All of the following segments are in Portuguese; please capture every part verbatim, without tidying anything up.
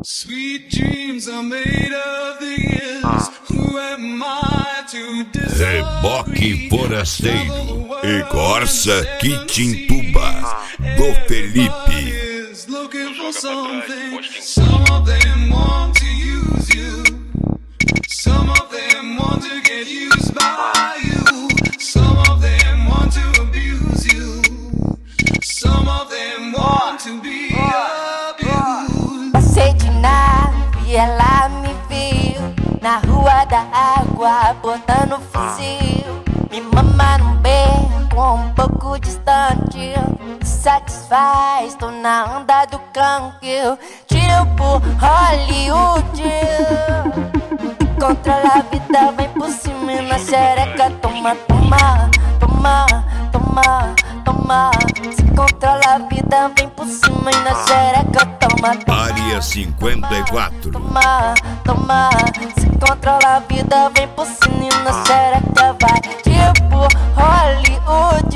Sweet dreams are made of these. Who am I to disagree? Reboque Forasteiro e Corsa Quitintuba do Felipe. Looking for something. Some of them want to use you. Some of them want to get used by you. Some of them want to abuse you. Some of them want to be abused. Passei de nave e ela me viu na rua da água, botando fuzil. Me mama num beco um pouco distante. Satisfaz, tô na onda do canque. Tipo Hollywood. Controla a vida, vem por cima e na xereca. Toma, toma, toma, toma, toma. Se controla a vida, vem por cima e na xereca. Toma, toma. Área cinquenta e quatro. Toma, toma. Se controla a vida, vem por cima e na xereca. Vai tipo Hollywood.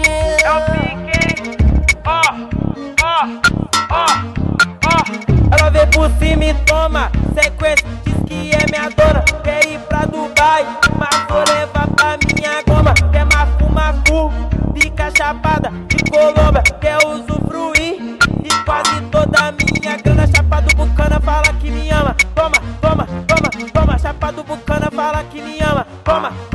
Ó, ó, ó, ó. Ela vem por cima e toma sequência, diz que é minha dona. Quer ir pra Dubai, mas vou levar pra minha goma. Quer mafu, mafu, fica chapada de Colômbia. Quer usufruir e quase toda a minha grana. Chapa do Bucana fala que me ama. Toma, toma, toma, toma. Chapa do Bucana fala que me ama. Toma, toma.